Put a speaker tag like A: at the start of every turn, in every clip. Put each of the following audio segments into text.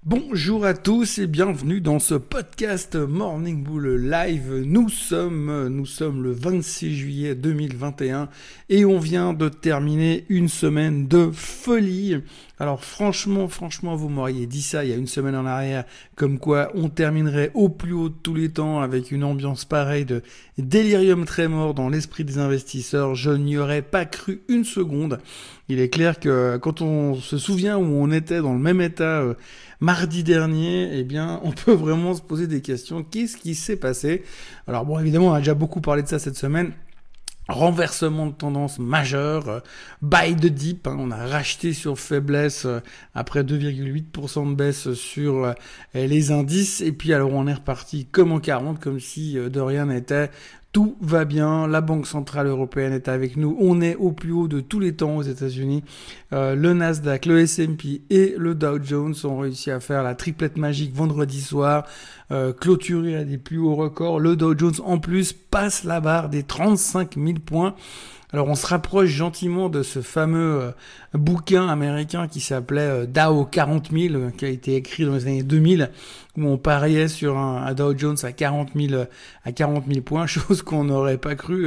A: Bonjour à tous et bienvenue dans ce podcast Morning Bull Live. Nous sommes le 26 juillet 2021 et on vient de terminer une semaine de folie. Alors franchement, vous m'auriez dit ça il y a une semaine en arrière, comme quoi on terminerait au plus haut de tous les temps avec une ambiance pareille de délirium trémor dans l'esprit des investisseurs. Je n'y aurais pas cru une seconde. Il est clair que quand on se souvient où on était dans le même état mardi dernier, eh bien, on peut vraiment se poser des questions. Qu'est-ce qui s'est passé? Alors bon, évidemment, on a déjà beaucoup parlé de ça cette semaine. Renversement de tendance majeur, buy the dip, on a racheté sur faiblesse après 2,8% de baisse sur les indices, et puis alors on est reparti comme en 40, comme si de rien n'était. Tout va bien, la Banque Centrale Européenne est avec nous, on est au plus haut de tous les temps aux États-Unis. Le Nasdaq, le S&P et le Dow Jones ont réussi à faire la triplette magique vendredi soir, clôturé à des plus hauts records. Le Dow Jones en plus passe la barre des 35 000 points. Alors on se rapproche gentiment de ce fameux bouquin américain qui s'appelait Dow 40 000, qui a été écrit dans les années 2000, où on pariait sur un Dow Jones à 40 000 points, chose qu'on n'aurait pas cru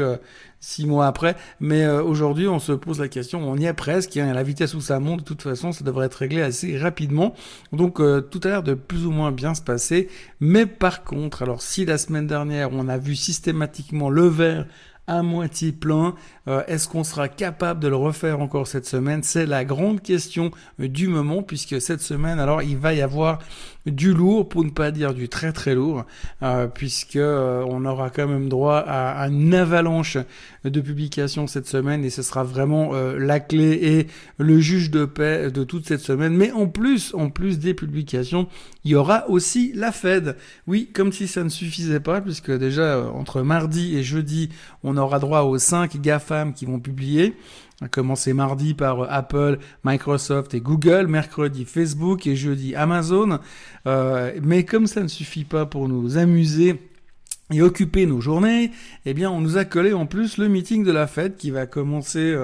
A: 6 mois après. Mais aujourd'hui, on se pose la question, on y est presque, à la vitesse où ça monte, de toute façon, ça devrait être réglé assez rapidement. Donc tout a l'air de plus ou moins bien se passer. Mais par contre, alors si la semaine dernière, on a vu systématiquement le verre à moitié plein, est-ce qu'on sera capable de le refaire encore cette semaine? C'est la grande question du moment, puisque cette semaine, alors il va y avoir du lourd, pour ne pas dire du très très lourd, puisque on aura quand même droit à une avalanche de publications cette semaine, et ce sera vraiment la clé et le juge de paix de toute cette semaine. Mais en plus des publications, il y aura aussi la Fed. Oui, comme si ça ne suffisait pas, puisque déjà entre mardi et jeudi, on aura droit aux 5 GAFAM qui vont publier. On a commencé mardi par Apple, Microsoft et Google, mercredi Facebook et jeudi Amazon. Mais comme ça ne suffit pas pour nous amuser et occuper nos journées, eh bien on nous a collé en plus le meeting de la Fed qui va commencer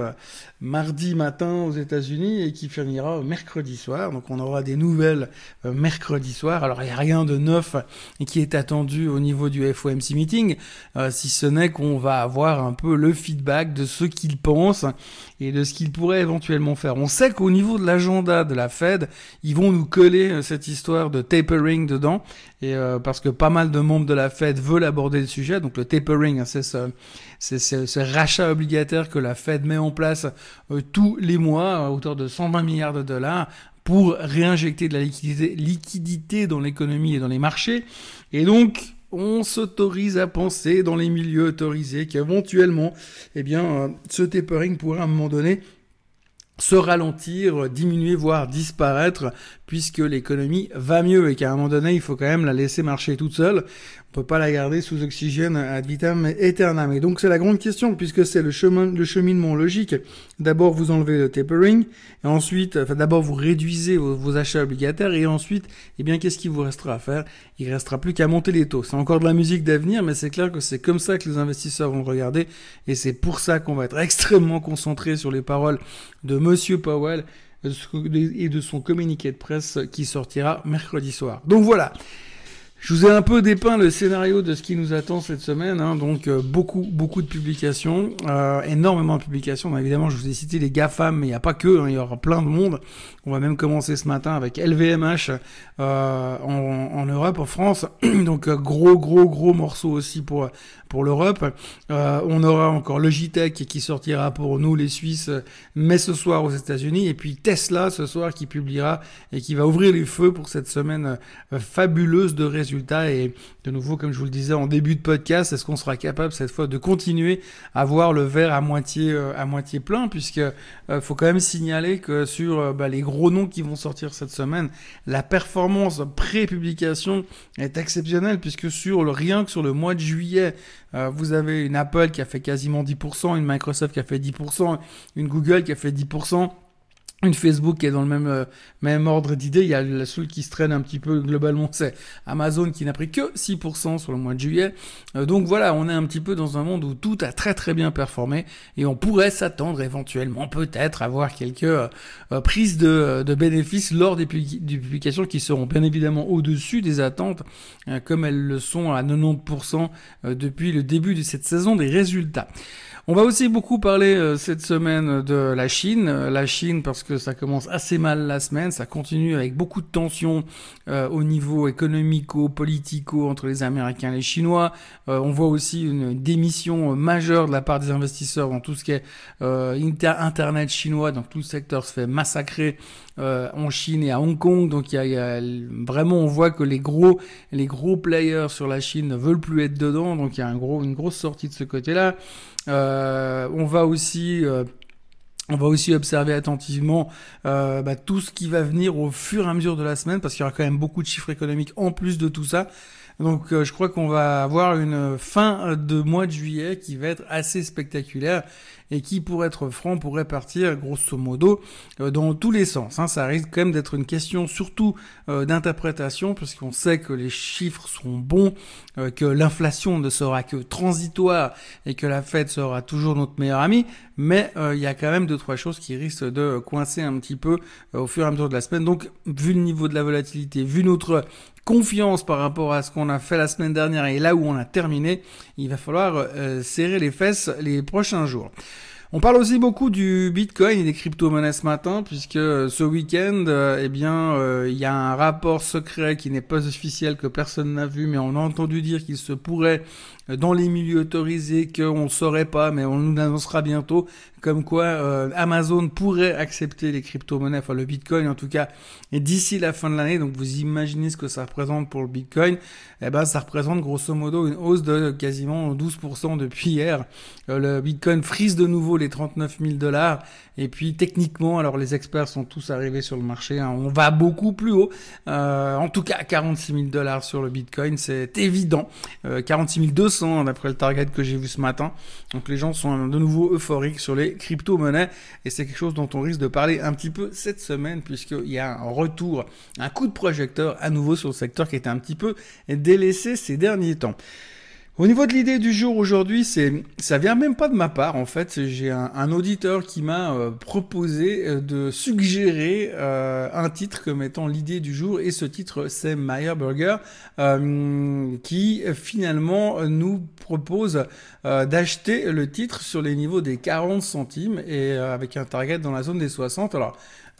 A: mardi matin aux États-Unis et qui finira mercredi soir. Donc on aura des nouvelles mercredi soir. Alors il n'y a rien de neuf et qui est attendu au niveau du FOMC meeting, si ce n'est qu'on va avoir un peu le feedback de ce qu'ils pensent et de ce qu'ils pourraient éventuellement faire. On sait qu'au niveau de l'agenda de la Fed, ils vont nous coller cette histoire de tapering dedans, et parce que pas mal de membres de la Fed veulent aborder le sujet. Donc le tapering, c'est ce rachat obligataire que la Fed met en place tous les mois à hauteur de 120 milliards de dollars pour réinjecter de la liquidité dans l'économie et dans les marchés. Et donc on s'autorise à penser dans les milieux autorisés qu'éventuellement, ce tapering pourrait à un moment donné se ralentir, diminuer, voire disparaître, puisque l'économie va mieux et qu'à un moment donné, il faut quand même la laisser marcher toute seule. On peut pas la garder sous oxygène ad vitam aeternam. Et donc c'est la grande question, puisque c'est le cheminement logique. D'abord vous enlevez le tapering, et ensuite, d'abord vous réduisez vos achats obligataires, et ensuite, qu'est-ce qu'il vous restera à faire? Il restera plus qu'à monter les taux. C'est encore de la musique d'avenir, mais c'est clair que c'est comme ça que les investisseurs vont regarder, et c'est pour ça qu'on va être extrêmement concentré sur les paroles de Monsieur Powell et de son communiqué de presse qui sortira mercredi soir. Donc voilà. Je vous ai un peu dépeint le scénario de ce qui nous attend cette semaine, donc beaucoup de publications, énormément de publications. Évidemment, je vous ai cité les GAFAM, mais il n'y a pas que, il y aura plein de monde. On va même commencer ce matin avec LVMH en Europe, en France, donc gros morceau aussi pour l'Europe. On aura encore Logitech qui sortira pour nous les Suisses, mais ce soir aux États-Unis, et puis Tesla ce soir qui publiera et qui va ouvrir les feux pour cette semaine fabuleuse de résultats. Et de nouveau, comme je vous le disais en début de podcast, est-ce qu'on sera capable cette fois de continuer à voir le verre à moitié plein, puisque faut quand même signaler que sur les gros noms qui vont sortir cette semaine, la performance pré-publication est exceptionnelle, puisque rien que sur le mois de juillet, vous avez une Apple qui a fait quasiment 10%, une Microsoft qui a fait 10%, une Google qui a fait 10%. Une Facebook qui est dans le même ordre d'idée. Il y a la seule qui se traîne un petit peu globalement, c'est Amazon qui n'a pris que 6% sur le mois de juillet. Donc voilà, on est un petit peu dans un monde où tout a très très bien performé et on pourrait s'attendre éventuellement peut-être à voir quelques prises de bénéfices lors des publications qui seront bien évidemment au-dessus des attentes, comme elles le sont à 90% depuis le début de cette saison des résultats. On va aussi beaucoup parler cette semaine de la Chine. La Chine parce que ça commence assez mal la semaine, ça continue avec beaucoup de tensions au niveau économico-politico entre les Américains et les Chinois. On voit aussi une démission majeure de la part des investisseurs dans tout ce qui est Internet chinois, donc tout le secteur se fait massacrer en Chine et à Hong Kong. Donc il y a vraiment, on voit que les gros players sur la Chine ne veulent plus être dedans, donc il y a une grosse sortie de ce côté-là. On va aussi observer attentivement tout ce qui va venir au fur et à mesure de la semaine, parce qu'il y aura quand même beaucoup de chiffres économiques en plus de tout ça. Donc je crois qu'on va avoir une fin de mois de juillet qui va être assez spectaculaire et qui, pour être franc, pourrait partir grosso modo dans tous les sens. Ça risque quand même d'être une question surtout d'interprétation, parce qu'on sait que les chiffres seront bons, que l'inflation ne sera que transitoire et que la Fed sera toujours notre meilleur ami, mais il y a quand même 2-3 choses qui risquent de coincer un petit peu au fur et à mesure de la semaine. Donc vu le niveau de la volatilité, vu notre confiance par rapport à ce qu'on a fait la semaine dernière et là où on a terminé, il va falloir serrer les fesses les prochains jours. On parle aussi beaucoup du Bitcoin et des crypto-monnaies ce matin, puisque ce week-end, il y a un rapport secret qui n'est pas officiel, que personne n'a vu, mais on a entendu dire qu'il se pourrait, dans les milieux autorisés, qu'on ne saurait pas, mais on nous l'annoncera bientôt, comme quoi Amazon pourrait accepter les crypto-monnaies, enfin le Bitcoin en tout cas, et d'ici la fin de l'année. Donc vous imaginez ce que ça représente pour le Bitcoin. Ça représente grosso modo une hausse de quasiment 12% depuis hier. Le Bitcoin frise de nouveau les 39 000 $. Et puis techniquement, alors les experts sont tous arrivés sur le marché, on va beaucoup plus haut. En tout cas, 46 000 $ sur le Bitcoin, c'est évident. 46 200 d'après le target que j'ai vu ce matin. Donc les gens sont de nouveau euphoriques sur les crypto-monnaies. Et c'est quelque chose dont on risque de parler un petit peu cette semaine, puisqu'il y a un retour, un coup de projecteur à nouveau sur le secteur qui était un petit peu délaissé ces derniers temps. Au niveau de l'idée du jour aujourd'hui, ça vient même pas de ma part en fait. J'ai un auditeur qui m'a proposé de suggérer un titre comme étant l'idée du jour, et ce titre c'est Meyer Burger qui finalement nous propose d'acheter le titre sur les niveaux des 40 centimes et avec un target dans la zone des 60. Alors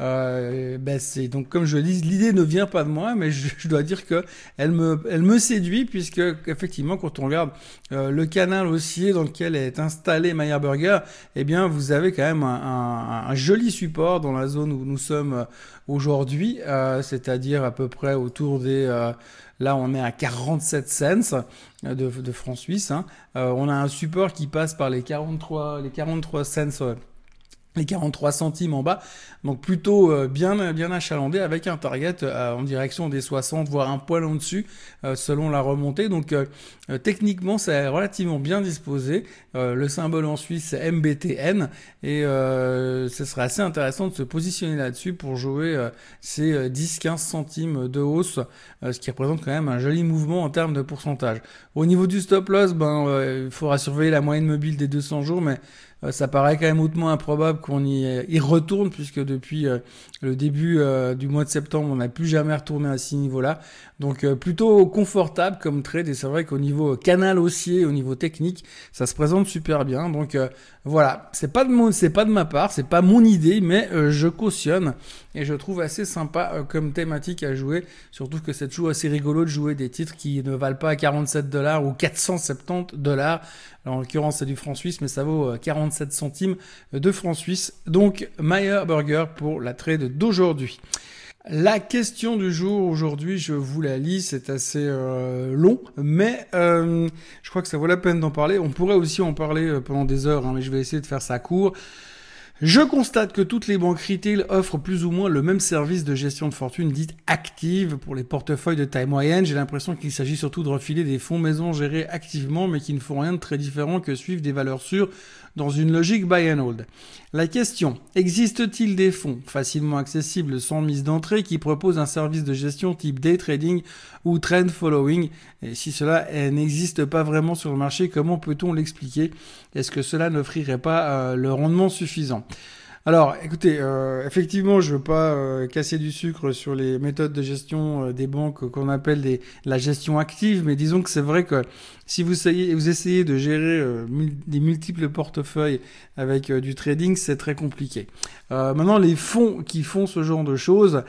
A: c'est donc, comme je le dis, l'idée ne vient pas de moi, mais je dois dire que elle me séduit, puisque effectivement quand on regarde le canal haussier dans lequel est installé Meyer Burger, vous avez quand même un joli support dans la zone où nous sommes aujourd'hui, c'est-à-dire à peu près autour des là on est à 47 cents de francs suisses. On a un support qui passe par les 43 cents. Les 43 centimes en bas, donc plutôt bien achalandé, avec un target en direction des 60, voire un poil en dessus selon la remontée. Donc techniquement c'est relativement bien disposé. Le symbole en Suisse c'est MBTN, et ce serait assez intéressant de se positionner là-dessus pour jouer ces 10-15 centimes de hausse, ce qui représente quand même un joli mouvement en termes de pourcentage. Au niveau du stop loss, il faudra surveiller la moyenne mobile des 200 jours, mais ça paraît quand même hautement improbable qu'on y retourne, puisque depuis le début du mois de septembre, on n'a plus jamais retourné à ces niveaux-là. Donc plutôt confortable comme trade, et c'est vrai qu'au niveau canal haussier, au niveau technique, ça se présente super bien. Donc voilà, c'est pas de ma part, c'est pas mon idée, mais je cautionne et je trouve assez sympa comme thématique à jouer, surtout que c'est toujours assez rigolo de jouer des titres qui ne valent pas 47 $ ou 470 $. Alors, en l'occurrence c'est du franc suisse, mais ça vaut 47 centimes de francs suisses. Donc Meyer Burger pour la trade d'aujourd'hui. La question du jour aujourd'hui, je vous la lis, c'est assez long, mais je crois que ça vaut la peine d'en parler. On pourrait aussi en parler pendant des heures, mais je vais essayer de faire ça court. Je constate que toutes les banques retail offrent plus ou moins le même service de gestion de fortune dite active pour les portefeuilles de taille moyenne. J'ai l'impression qu'il s'agit surtout de refiler des fonds maison gérés activement, mais qui ne font rien de très différent que suivre des valeurs sûres dans une logique buy and hold. La question, existe-t-il des fonds facilement accessibles sans mise d'entrée qui proposent un service de gestion type day trading ou trend following? Et si cela n'existe pas vraiment sur le marché, comment peut-on l'expliquer? Est-ce que cela n'offrirait pas le rendement suffisant? Alors, écoutez, effectivement, je veux pas casser du sucre sur les méthodes de gestion des banques qu'on appelle la gestion active, mais disons que c'est vrai que si vous essayez de gérer des multiples portefeuilles avec du trading, c'est très compliqué. Maintenant, les fonds qui font ce genre de choses,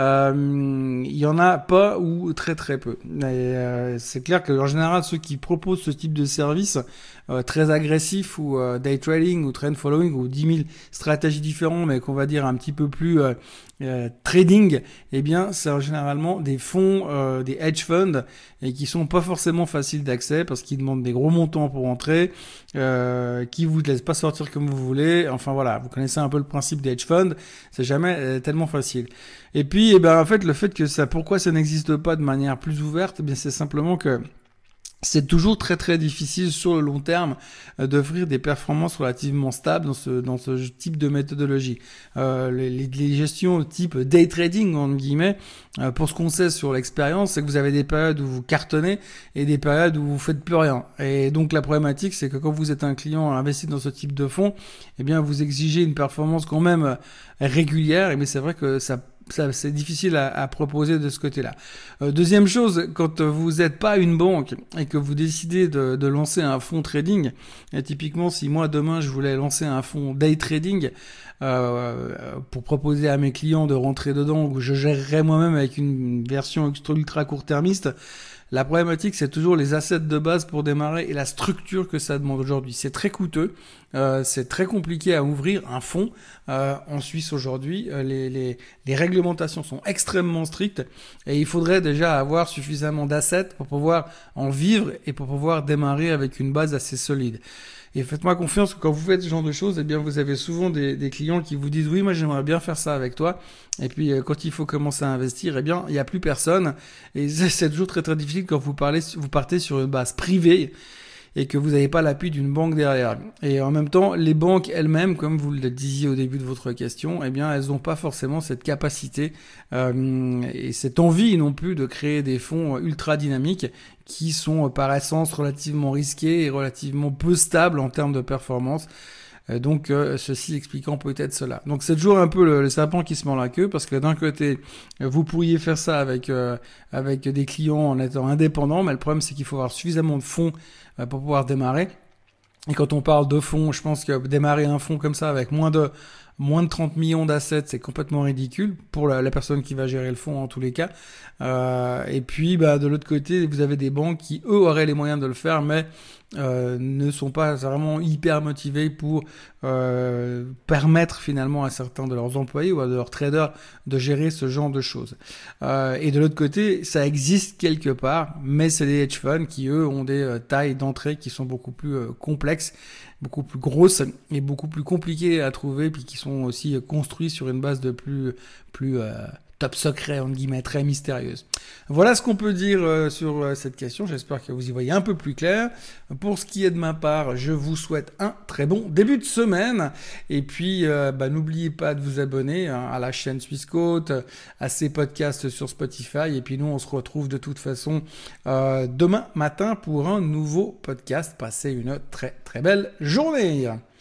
A: il y en a pas ou très très peu. Et, c'est clair que en général, ceux qui proposent ce type de service très agressif ou day trading ou trend following ou 10 000 stratégies différentes, mais qu'on va dire un petit peu plus trading, eh bien, c'est généralement des fonds, des hedge funds, et qui sont pas forcément faciles d'accès parce qu'ils demandent des gros montants pour entrer, qui vous laissent pas sortir comme vous voulez. Enfin voilà, vous connaissez un peu le principe des hedge funds, c'est jamais tellement facile. Et puis, en fait, le fait que pourquoi ça n'existe pas de manière plus ouverte, eh bien, c'est simplement que c'est toujours très très difficile sur le long terme d'offrir des performances relativement stables dans ce type de méthodologie. Les gestions type day trading entre guillemets, pour ce qu'on sait sur l'expérience, c'est que vous avez des périodes où vous cartonnez et des périodes où vous faites plus rien. Et donc la problématique, c'est que quand vous êtes un client investi dans ce type de fonds, eh bien vous exigez une performance quand même régulière. Mais c'est vrai que ça c'est difficile à proposer de ce côté-là. Deuxième chose, quand vous n'êtes pas une banque et que vous décidez de lancer un fonds trading, et typiquement si moi demain je voulais lancer un fonds day trading pour proposer à mes clients de rentrer dedans, ou je gérerais moi-même avec une version ultra court-termiste, la problématique, c'est toujours les assets de base pour démarrer et la structure que ça demande aujourd'hui. C'est très coûteux, c'est très compliqué à ouvrir un fonds. En Suisse aujourd'hui, les réglementations sont extrêmement strictes et il faudrait déjà avoir suffisamment d'assets pour pouvoir en vivre et pour pouvoir démarrer avec une base assez solide. Et faites-moi confiance que quand vous faites ce genre de choses, eh bien, vous avez souvent des clients qui vous disent oui, moi, j'aimerais bien faire ça avec toi. Et puis, quand il faut commencer à investir, eh bien, il n'y a plus personne. Et c'est toujours très, très difficile quand vous partez sur une base privée et que vous n'avez pas l'appui d'une banque derrière. Et en même temps, les banques elles-mêmes, comme vous le disiez au début de votre question, eh bien, elles n'ont pas forcément cette capacité et cette envie non plus de créer des fonds ultra dynamiques qui sont par essence relativement risqués et relativement peu stables en termes de performance. Donc, ceci expliquant peut-être cela. Donc, c'est toujours un peu le serpent qui se mord la queue, parce que d'un côté, vous pourriez faire ça avec des clients en étant indépendant, mais le problème, c'est qu'il faut avoir suffisamment de fonds pour pouvoir démarrer. Et quand on parle de fonds, je pense que démarrer un fonds comme ça avec moins de 30 millions d'assets, c'est complètement ridicule pour la personne qui va gérer le fonds en tous les cas. Et puis, de l'autre côté, vous avez des banques qui, eux, auraient les moyens de le faire, mais ne sont pas vraiment hyper motivés pour permettre finalement à certains de leurs employés ou à de leurs traders de gérer ce genre de choses. Et de l'autre côté, ça existe quelque part, mais c'est des hedge funds qui, eux, ont des tailles d'entrée qui sont beaucoup plus complexes, beaucoup plus grosses et beaucoup plus compliquées à trouver, puis qui sont aussi construits sur une base de plus top secret, entre guillemets, très mystérieuse. Voilà ce qu'on peut dire sur cette question. J'espère que vous y voyez un peu plus clair. Pour ce qui est de ma part, je vous souhaite un très bon début de semaine. Et puis, n'oubliez pas de vous abonner à la chaîne Swissquote, à ces podcasts sur Spotify. Et puis nous, on se retrouve de toute façon demain matin pour un nouveau podcast. Passez une très très belle journée.